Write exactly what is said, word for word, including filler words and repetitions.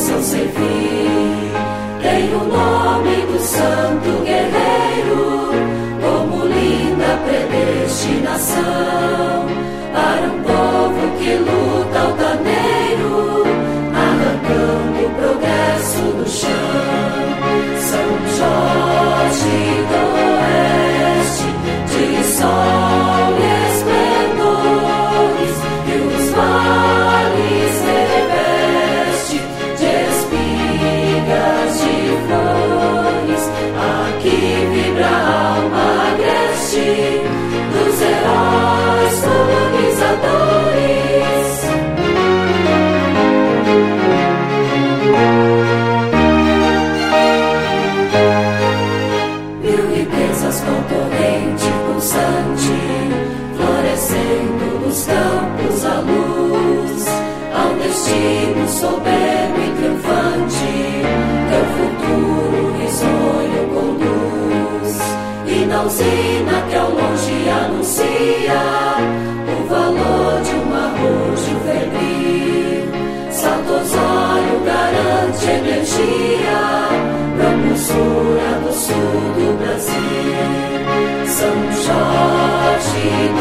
possam servir. Tem o nome do santo guerreiro, como linda predestinação, para um povo que luta altaneiro, arrancando o progresso do chão. São Jorge do Oeste, de sol e esplendores, e os vales reveste de espigas de flores. Aqui vibra a alma agreste dos heróis colonizadores. Mil riquezas com torrente pulsante, florescendo nos campos à luz, ao destino soberbo e triunfante, teu futuro risonho conduz. E na usina que ao longe anuncia o valor de um arrojo febril, Salto-Osório garante energia, propulsora do sul do Brasil. São Jorge